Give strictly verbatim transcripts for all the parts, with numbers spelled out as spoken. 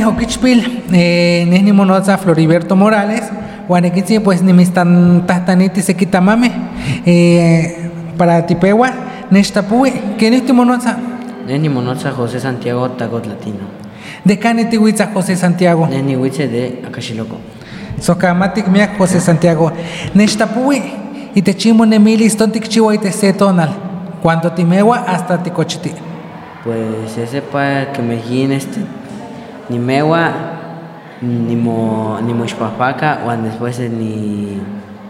oquichpil, eh, nehni monoza Floriberto Morales, guanequitzi pues ni mis tan tahtaniti se quitamame, eh, para tipewa, nechtapui, ¿quién es tu monoza? Neni monoza José Santiago Tagot Latino. De caneti huitza José Santiago. Neni huitze de Acaxiloco. Socamatic mia José Santiago. Nechtapui, y te chimo nemilis tontic chiwa y te se tonal. Cuando timewa hasta ticochiti. Pues ese pa que me guíen este ni mewa ni mo ni mochpapaca o después ni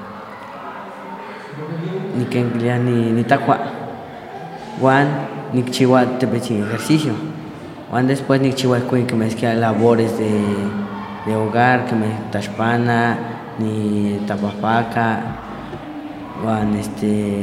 ni que ni ni tacua Juan ni chiwa te pechi ejercicio Juan después ni chiwa que me esquia labores de de hogar que me tachpana ni tapapaca Juan este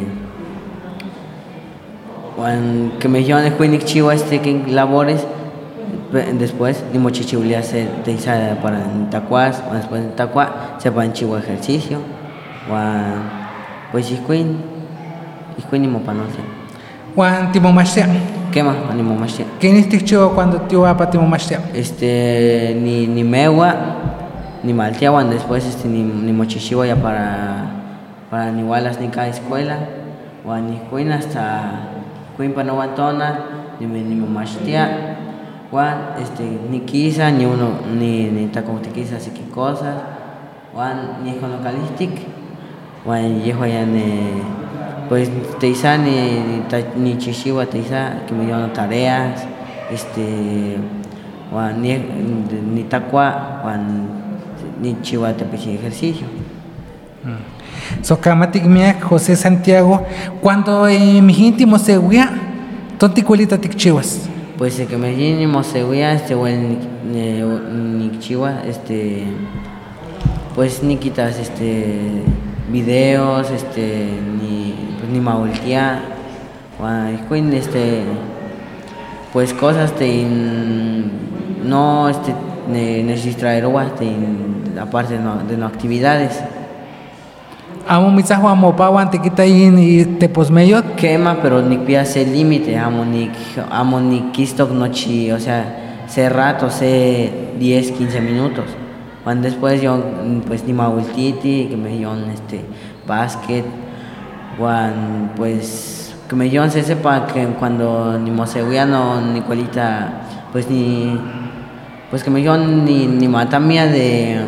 Juan que me llevan el cuinic chiwa este que labores después ni mochichiulia se te isa para tacuas o después de tacua se van chiwa ejercicio Juan pues y queen y queen ni mopanosia Juan timo machia qué más ni mopanosia ¿quién es ticho cuando tío apa timo machia este ni ni mewa ni maltia Juan después este ni ni mochichiwa ya para para ni walas ni cada escuela Juan ni queen hasta Queen panawantona ni ni mamashtia Juan este ni quisa ni uno ni ni tacotiquiza así que cosas Juan ni econocalistic Juan yejo ya ne pues te isa ni ni, ni chishiwa te isa que me dieron tareas este Juan ni ni tacua Juan ni chiwa te pide ejercicio. Mm. Socamatic mia José Santiago, cuando eh, mi íntimo se huía, tonticuelita ticchivas. Pues el que me íntimo se huía, este buen ni chiva, este pues ni quitas este videos, este ni pues, ni maultia, este pues cosas te no este necesitar aparte de no, de no actividades. Amo misajo amo pawan te quita y te posmeyo quema pero ni pía ese límite amo ni amo ni quisto noche o sea sé rato sé diez quince minutos cuando después yo pues ni maultiti que me yo este básquet cuando pues que me yo se sepa que cuando ni moseguiano ni cualita pues ni pues que me yo ni ni mata mía de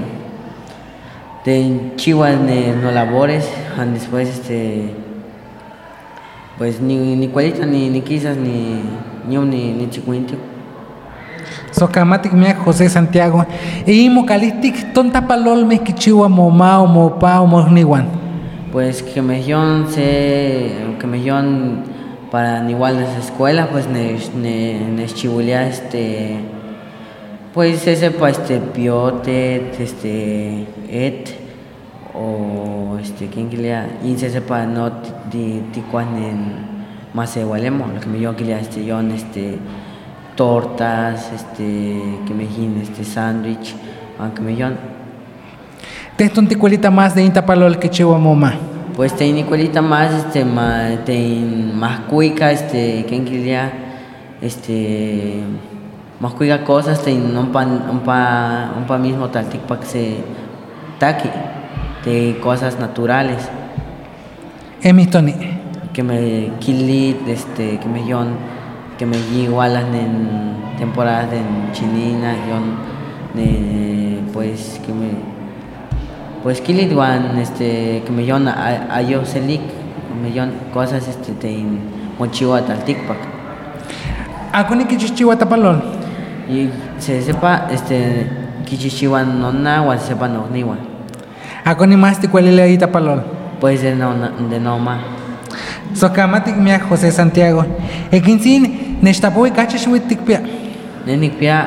de chihuahua no labores después este pues ni ni cualita ni ni quizás ni ni ni ni chicuintio Socamatic mia José Santiago y mocalistic tonta palol me kichiwa moma o mopa o mogniwan pues que me yon se que me yon para ni igual las escuelas pues ne ne ne chihulia este pues ese pa este piote este et o este quién quería y se sepa no ti ti cuan en más igualemo lo que me yo quería este yo este tortas este que me gine este sándwich aunque me yo te tonticuelita más de intapalol que chihuahua moma pues te inicuelita más este más te más cuica este quién quería este más cuica cosas te un pan un pa un pa mismo tal tic pa que se taqui de cosas naturales Emistoni que me kilit este que me yon que me igualan en temporadas de chinina yon de pues que me pues kilit wan este que me yon a yo selik me yon cosas este te mochiwa tal tikpak akoni kichichiwa tapalol y se sepa este kichichiwa no na wan sepa no niwa akoni más ticuelile ahí tapalol pues de no de no ma Socamatic mia José Santiago ekinsin nechtapoy kachishwit tikpia nenikpia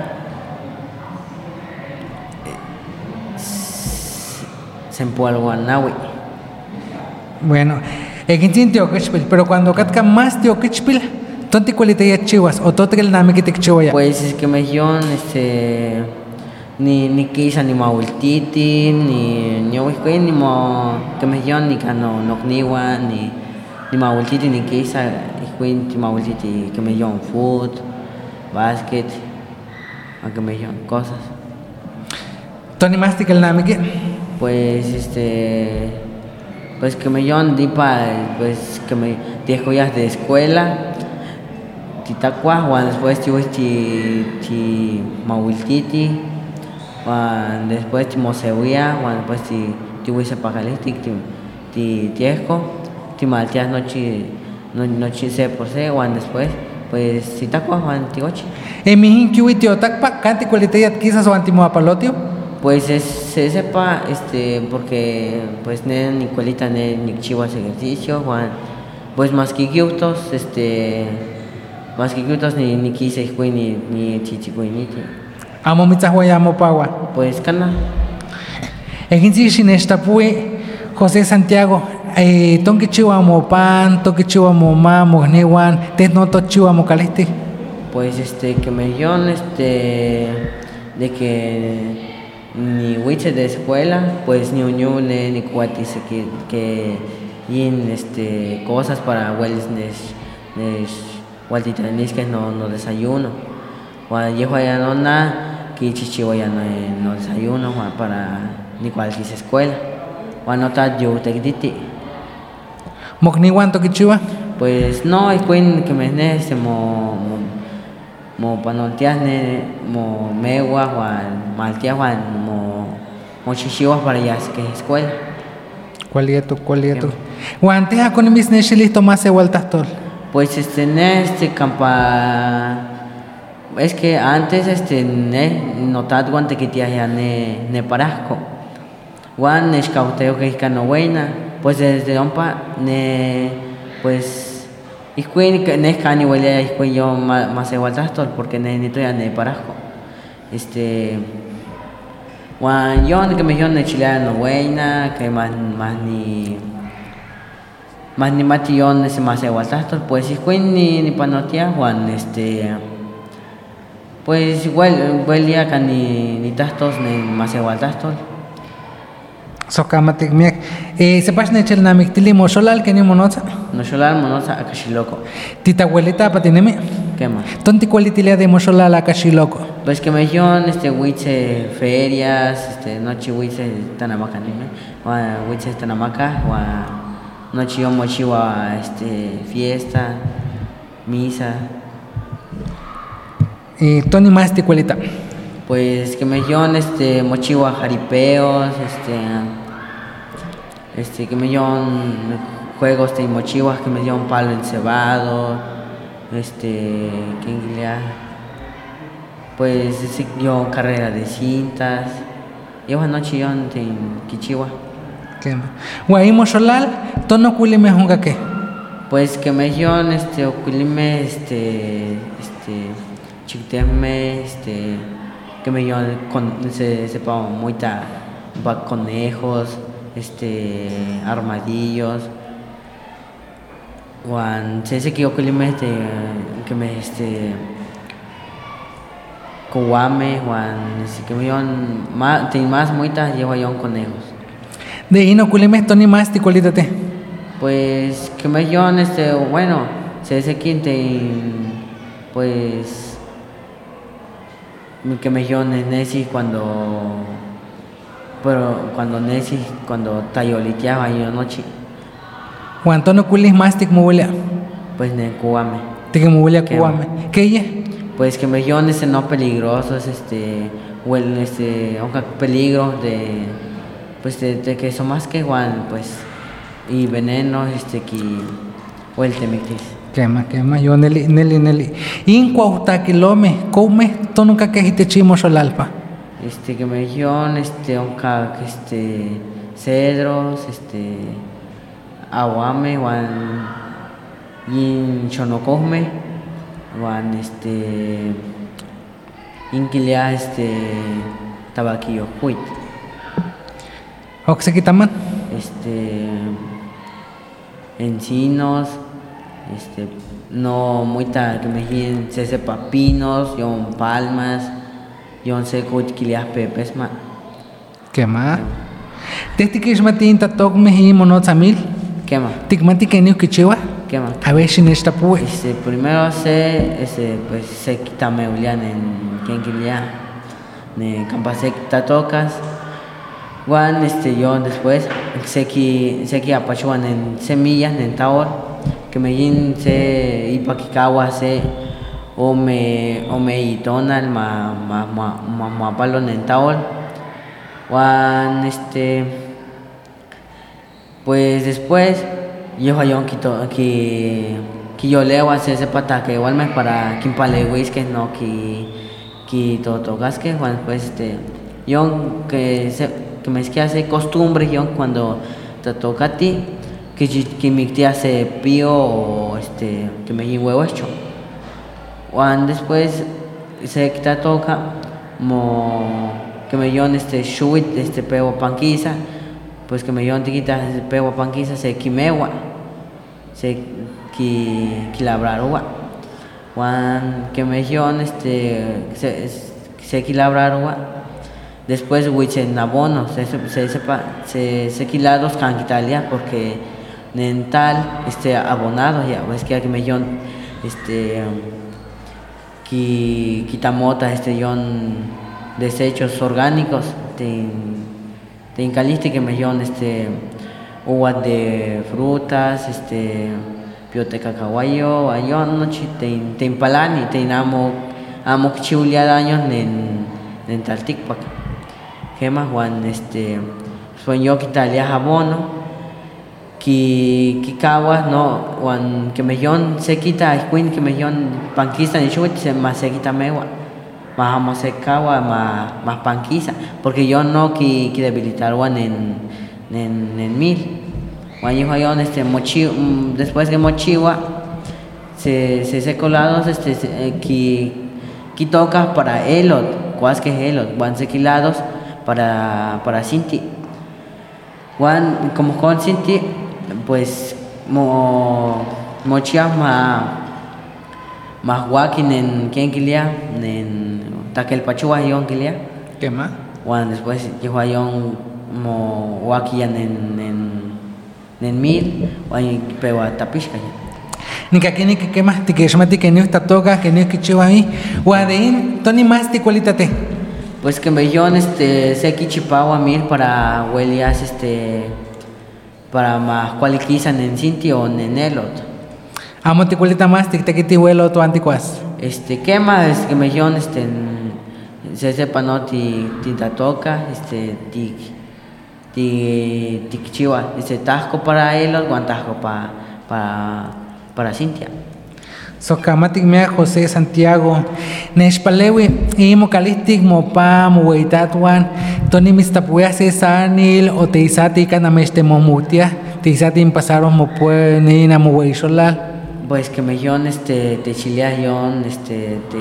Sempualguanawi. Bueno, ekinsin tioquechpil, pero cuando katka más tioquechpil, tonti cualitaria chivas o totel nami que te chihuaya. Pues es que me dijeron este ni ni quisa ni maultiti ni ni oisque ni mo que me dijeron ni cano no niwa ni ni maultiti ni quisa y ni maultiti que me dijeron food basket a que me digan cosas. Tony Mastic el Namike. Pues este, pues que me llevan dipa, pues que me dejo ya de escuela, titacua, o después te voy ti ti mauiltiti, o después ti moseuia, o después ti ti voy a pagalistic, ti ti tiesco, ti maltias noche no noche se por se, o después pues titacua o antiochi. En mi hinkiwi tio takpa kanti cualidad quizás o antimoapalotio. Pues es, se sepa, este, porque pues ne ni cuelita ne ni chivas ejercicio, Juan, pues más que guiutos, este, más que guiutos ni ni quise ni ni chichicuiniti. Amo mitzahuay amo pawa. Pues cana. Ejinsi shinestapue José Santiago, eh, tonque chiwa mo pan, tonque chiwa mo ma mo newan, te no to chiwa mo caliste. Pues este que me dio este de que ni huiche de escuela, pues ni uñule, ni cuatis que que yin este cosas para hueles nes nes waltitanis que no no desayuno. Cuando llego allá no na que chichiwa ya no no desayuno para ni cualquier escuela. Cuando está yo te diti. Mokni wanto que chiwa. Pues no, es que me neste mo mo panontias ne mo megua Juan maltia Juan mo mo chichiwa para ya que escuela. ¿Cuál es tu cuál es tu? Juan te ha con mis neshilis tomase vueltas tol. Pues este en este campa es que antes este ne notat guante que tía ya ne ne parasco. Juan escauteo que es no buena, pues desde ompa ne pues y que ne cani huele y que yo más igual tastol porque ne ni ya ne parajo. Este Juan yo que me yo ne chileno buena, que más más ni más ni matillón ese más igual tastol, pues y que ni ni panotia Juan este pues igual huele que ni ni tastos ni más igual tastol. Sokamatik miak. Eh, sepas nechel namik tili mosolal que ni monoza. No solal monoza akashiloko. Tita abuelita patineme. ¿Qué más? Tonti cualitilia de mosolal akashiloko. Pues que me dio este huiche ferias, este noche huiche tanamaca nime, o huiche tanamaca, o noche yo mochiwa este fiesta, misa. Y Tony más ti cualita. Pues que me dio este mochiwa jaripeos, este este que me dio juegos de mochiwas, que me dio un palo encebado, este que pues ese yo carrera de cintas, yo anoche yo en Kichiwa. ¿Qué? Guaimo solal, tono culime junga qué. Pues que me dio este oculime este este chiteme este que me dio con se sepa muita conejos, este armadillos. Juan se sé que yo que me este que me este Coame, Juan así que me llaman más tiene más muitas lleva yo conejos. De ahí no culime Tony más ti cualítate. Pues que me llaman este bueno se sé que te pues que me llaman Nessie cuando pero cuando Nessie cuando tayoliteaba yo noche. Juan Tono culis más tic mubulia. Pues ne Coame. Tic mubulia Coame. ¿Qué ella? Pues que me llaman ese no peligrosos este o el este aunque peligro de pues de, de que son más que Juan pues y venenos este que o el temictis. Quema, quema, yo Nelly, Nelly, Nelly. Incuauta kilome, come, tonuca que hite chimo solalpa. Este que me llaman este onca este cedros, este aguame, Juan yin chonocosme, Juan este inquilia este tabaquillo huit. Oxequitaman. Este encinos, este no muita que me digan se sepa pinos, yo palmas, yo sé cuchquilias pepes ma. ¿Qué más? Desde que es matinta toc me y monozamil. ¿Qué más? Ticmati que niu kichiwa. ¿Qué más? A ver si en esta pues. Este primero se ese pues se quita meulian en quien quería ne campasek tatocas Juan este yo después sé que sé que apachuan en semillas en taor que me yin se ipaquicawa se o me o me itonal ma ma ma ma ma palo en taor Juan este pues después yo hayón quito que que yo leo hace ese pata que igual me para quimpaleguis que no que que totogas que Juan pues este yo que se que me es que hace costumbre yo cuando te toca a ti que que mi tía hace pío o este que me lleve huevo hecho Juan después se que te toca mo que me yon este shuit este peo panquiza pues que me yon tiquita peo panquiza se quimewa se que que labrarua Juan que me yon este se se que labrarua después huichen abono se se sepa se se quilados can Italia porque en tal este abonado ya ves que aquí me yon este que quitamota este yon desechos orgánicos de de incaliste que me yon este uvas de frutas este piote cacahuayo ayon noche te te impalani te amo amo chiulia daños en en talticpac que más Juan este sueño que Italia jabono que que caguas no Juan que me yon se quita queen que me yon panquista ni chut se más se quita megua más vamos se cagua más más panquiza porque yo no que que debilitar Juan en en en mil Juan yo yon este mochi después que mochiwa se se se colados este que que toca para elot cuas que elot Juan se quilados para para Cinti Juan como con Cinti pues mo mochia ma más guaquin en quien quilia en taquel pachua yon quilia ¿Qué más? Juan después yo yon mo guaquian en en en mil Juan pewa tapishka ni que aquí ni que más te que llama que no está toca que no es que chiva ahí Guadein Tony más te cualítate pues que me yon este se quichipagua mil para huelias este para más cualiquizan en Cinti o en elot amo te cualita más te que te huelo tu anticuas este quema es que me yon este en, se sepa no ti ti toca este ti ti ti chiva este tasco para elot guantasco para para para Cintia Socamatic mea José Santiago Neshpalewi y mocalistic mopa mueitatuan Tony mistapuya se sanil o teisati canameste momutia teisati pasaron mopue ni na mueisholal pues que me yon este te chilia yon este te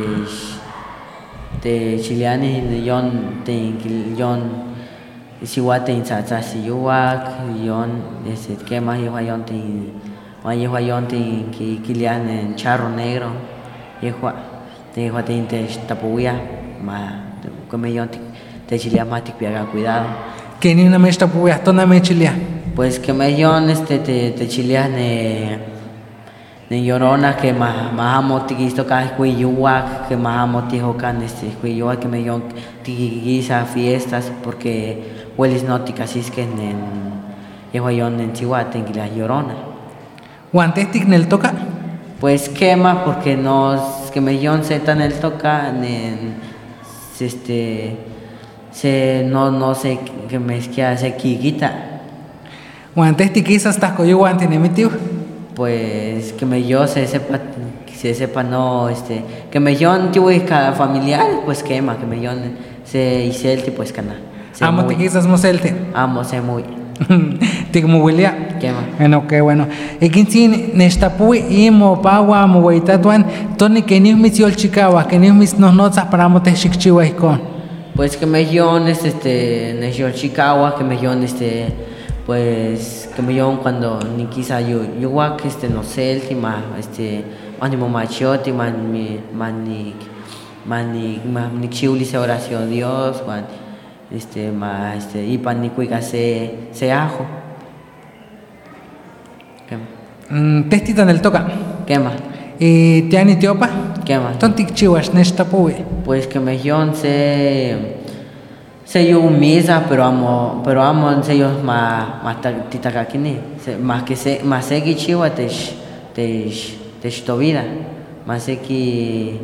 te chiliani yon te yon siwate insatsa siwak yon este que más yo yon te Oye, Juan, que Kilian en charro negro, y Juan, te Juan te tapuya, ma, como yo te chilia más te piaga cuidado. Que ni una me tapuya, tona me chilia. Pues que me yon este te te chilia ne ne llorona que más más amo te quisto cada cuiyuac que más amo te jocan este cuiyuac que me yon te guisa fiestas porque huelis no te casis que en y Juan en Chihuahua te la llorona. ¿Guantes el toca? Pues quema porque no que me yon se tan el toca en este se no no sé que me es que hace quiguita. ¿Guantes quizás estás con yo guante nemitivo? Pues que me yo se sepa se sepa no este que me yon tío cada familiar pues quema que me yon se hicelte pues cana. Amo te quizás moselte. Amo se muy Tigmuwilia. Quema. Bueno, qué bueno. Y quince nestapui y mo pawa mo weitatuan toni que ni mis yol chicawa que ni mis nos notas para mo te xikchiwa icon. Pues que me yon este ne yol chicawa que me yon este pues que me yon cuando ni quizá yo yo que este no sé el más este ánimo machoti man mi man ni man ni man ni chiuli se oración Dios man este más este y pan ni cuica se se ajo mm, testita del toca quema Eh, tiani tiopa. ¿Qué más? Tontik chiwas neshtapuwi. Pues que me yon se se yo misa, pero amo, pero amo se yo más más titakakini, más que se más se que chiwa te te te vida, más se que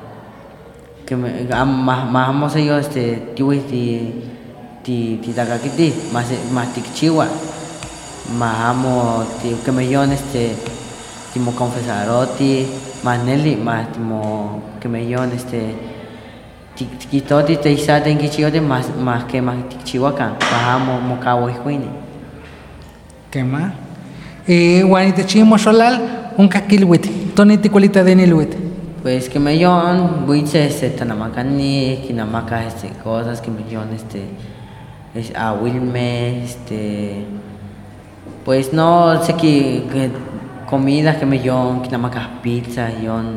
que me más más amo se yo este tiwi ti ti titakakiti, más más tikchiwa, más amo que me yon este timo confesaroti, más Nelly, más timo que me yon este tikitoti te isa tenki chiote más más que más tikchiwakan, bajamos mokawo hijuini. ¿Qué más? Eh, guanite chimo solal, un kakilwit, toniti cualita de nilwit. Pues que me yon, buiche este tanamakani, kinamaka este cosas que me yon este es a Wilme, este pues no sé que, que comidas que me yon, kinamaka pizza, yon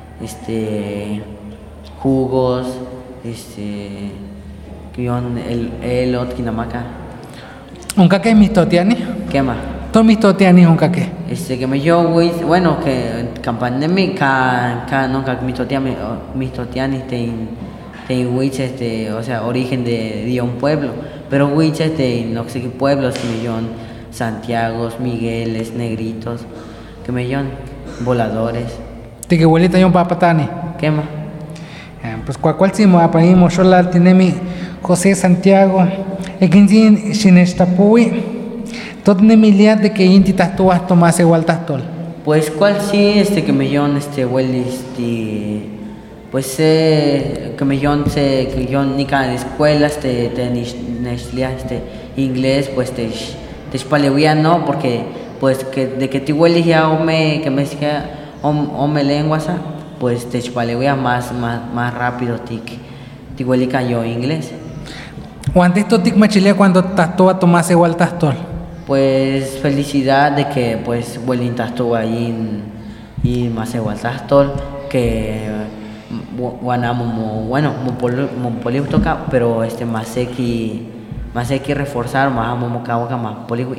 este jugos, este que yon el elot kinamaka. Un kake mistotiani. ¿Qué más? Ton mistotiani un kake. Este que me yo bueno que campanemi ka ka no ka mistotiani mistotiani ten ten wich este o sea origen de, de un pueblo, pero wich este no sé qué pueblos que me yon Santiago, Migueles, Negritos, que me yon voladores. Te que abuelita yon papatani. ¿Qué más? Eh, pues cual cual si mo apaimos solal tiene mi José Santiago. Ekinsin sinestapuwi. Tot nemilia de que inti tastuas tomas igual tastol. Pues cuál sí este que me yon este huelis este pues eh, que me yon se que yon nica de escuelas te te nishlia este inglés pues te te spalewia no porque pues que de que ti huelis ya o me que me sea o me lenguas pues te spalewia más más más rápido tic ti huelica yo inglés. O antes to tic machilea cuando tastua tomas igual tastol. Pues felicidad de que pues Huelinta estuvo ahí y más igual tastol que guanamo bueno muy política pero este más sé que más hay que reforzar más amo mocawaca más poliwi.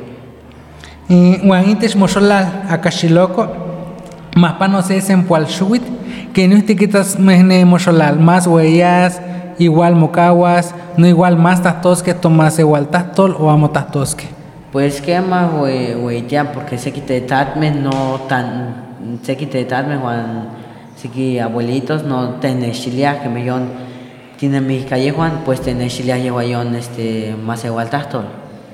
Y guanites mosolal akashiloko más pa no sé en cual shuit que no te quitas mehne mosolal más huellas igual mocawas no igual más tastos que tomas igual tastol o amo tastos que. Pues que más güey güey ya porque sé que te tatme no tan sé que te tatme Juan sé que abuelitos no tienen chilia que me yon tiene mis calle Juan pues tiene chilia lleva yon este más igual tastol.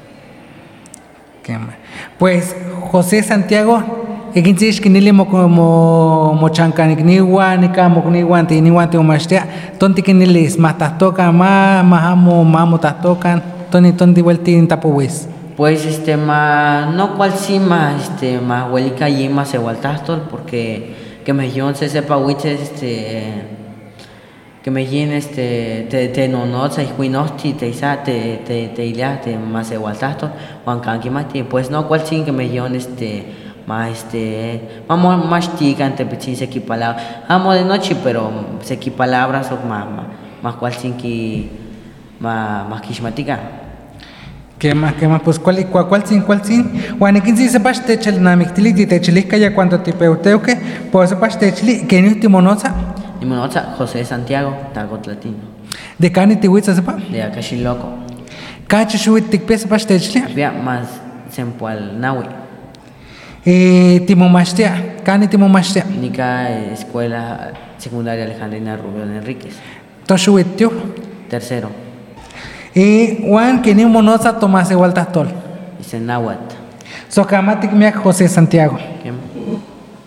Qué mal. Pues José Santiago ekinsish kinili mo mo mo chankanikniwa nika mokniwa antiniwa te umashtia tonti kinilis matastoka ma mahamo mamo tastokan toni tonti vueltin tapuwis. Pues este más no cual sí más este más huelica y más igual tastol porque que me yon se sepa wiches este que me yin este te te no no se cuinosti te isa te te te ilia te más igual tastol Juan Kanki mati pues no cual sí que me yon este más este vamos más tica ante pechin se qui palabras amo de noche pero se qui palabras o más más cual sí que más más kishmatica. ¿Qué más? ¿Qué más? Pues cuál cuál cuál sin cuál sin. Bueno, ¿quién se sepa este chel namictili te chelisca ya cuando te peuteo que pues sepa este cheli que ni último noza. Ni monoza José Santiago Tagotlatino. De cani te huitza sepa. De Akashiloco. Cacho shuit te pesa sepa este cheli. Había más sempual nawi. Eh timo mastia, cani timo mastia. Nica escuela secundaria Alejandrina Rubio Enríquez. To shuit tío. Tercero. Y Juan que ni monoza tomas igual tastol. Isenahuat. Socamatic mea José Santiago.